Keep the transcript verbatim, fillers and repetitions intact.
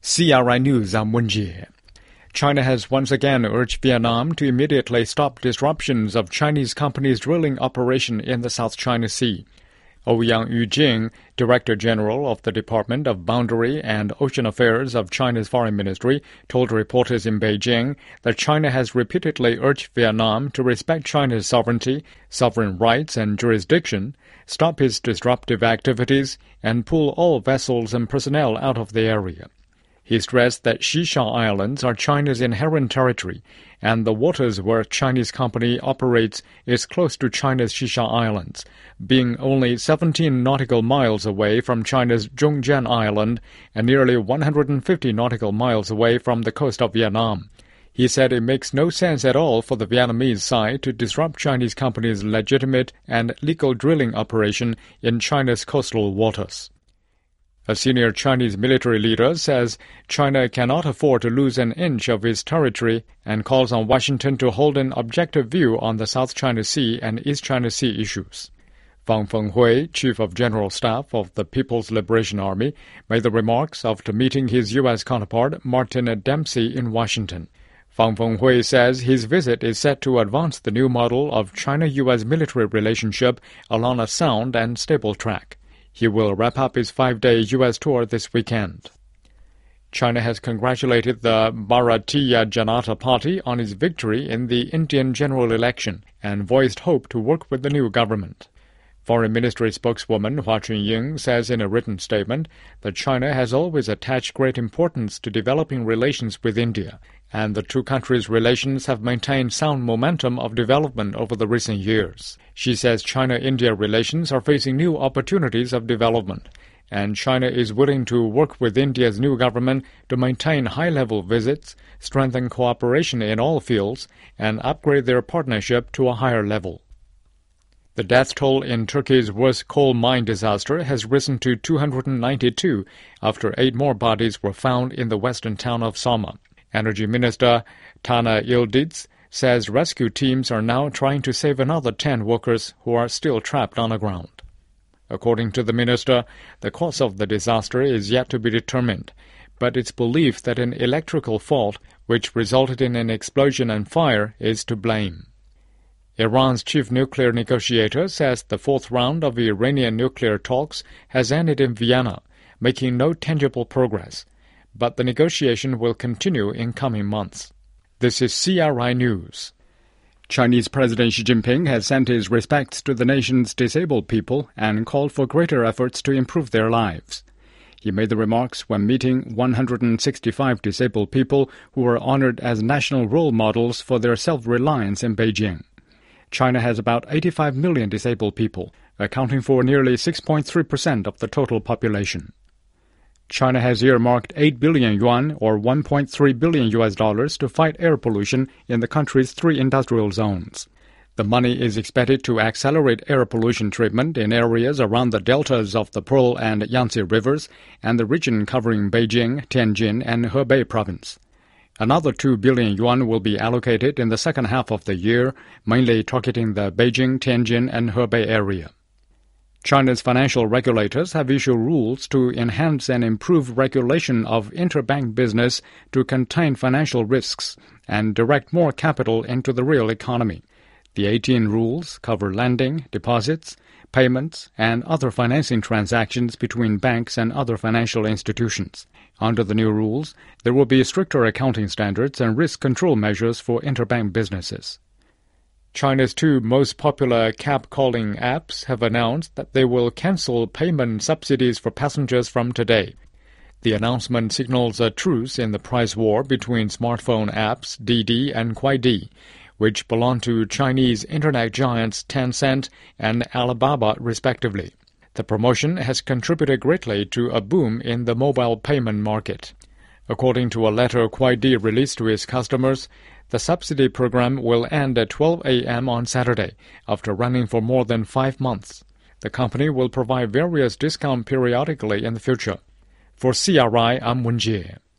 C R I News, I'm Wen Jie. China has once again urged Vietnam to immediately stop disruptions of Chinese companies' drilling operation in the South China Sea. Ouyang Yujing, Director General of the Department of Boundary and Ocean Affairs of China's Foreign Ministry, told reporters in Beijing that China has repeatedly urged Vietnam to respect China's sovereignty, sovereign rights and jurisdiction, stop its disruptive activities, and pull all vessels and personnel out of the area. He stressed that Xisha Islands are China's inherent territory, and the waters where a Chinese company operates is close to China's Xisha Islands, being only seventeen nautical miles away from China's Zhongjian Island and nearly one hundred fifty nautical miles away from the coast of Vietnam. He said it makes no sense at all for the Vietnamese side to disrupt Chinese companies' legitimate and legal drilling operation in China's coastal waters. A senior Chinese military leader says China cannot afford to lose an inch of its territory and calls on Washington to hold an objective view on the South China Sea and East China Sea issues. Fang Fenghui, Chief of General Staff of the People's Liberation Army, made the remarks after meeting his U S counterpart Martin Dempsey in Washington. Fang Fenghui says his visit is set to advance the new model of China-U S military relationship along a sound and stable track. He will wrap up his five-day U S tour this weekend. China has congratulated the Bharatiya Janata Party on its victory in the Indian general election and voiced hope to work with the new government. Foreign Ministry spokeswoman Hua Chunying says in a written statement that China has always attached great importance to developing relations with India, and the two countries' relations have maintained sound momentum of development over the recent years. She says China-India relations are facing new opportunities of development, and China is willing to work with India's new government to maintain high-level visits, strengthen cooperation in all fields, and upgrade their partnership to a higher level. The death toll in Turkey's worst coal mine disaster has risen to two hundred ninety-two after eight more bodies were found in the western town of Sama. Energy Minister Tana Yildiz says rescue teams are now trying to save another ten workers who are still trapped underground. According to the minister, the cause of the disaster is yet to be determined, but it's believed that an electrical fault, which resulted in an explosion and fire, is to blame. Iran's chief nuclear negotiator says the fourth round of Iranian nuclear talks has ended in Vienna, making no tangible progress, but the negotiation will continue in coming months. This is C R I News. Chinese President Xi Jinping has sent his respects to the nation's disabled people and called for greater efforts to improve their lives. He made the remarks when meeting one hundred sixty-five disabled people who were honored as national role models for their self-reliance in Beijing. China has about eighty-five million disabled people, accounting for nearly six point three percent of the total population. China has earmarked eight billion yuan or one point three billion U S dollars to fight air pollution in the country's three industrial zones. The money is expected to accelerate air pollution treatment in areas around the deltas of the Pearl and Yangtze rivers and the region covering Beijing, Tianjin, and Hebei province. Another two billion yuan will be allocated in the second half of the year, mainly targeting the Beijing, Tianjin, and Hebei area. China's financial regulators have issued rules to enhance and improve regulation of interbank business to contain financial risks and direct more capital into the real economy. The eighteen rules cover lending, deposits, payments, and other financing transactions between banks and other financial institutions. Under the new rules, there will be stricter accounting standards and risk control measures for interbank businesses. China's two most popular cab-calling apps have announced that they will cancel payment subsidies for passengers from today. The announcement signals a truce in the price war between smartphone apps Didi and Kuaidi, which belong to Chinese internet giants Tencent and Alibaba respectively. The promotion has contributed greatly to a boom in the mobile payment market. According to a letter Kuaidi released to its customers, the subsidy program will end at twelve a m on Saturday, after running for more than five months. The company will provide various discounts periodically in the future. For C R I, I'm Wen Jie.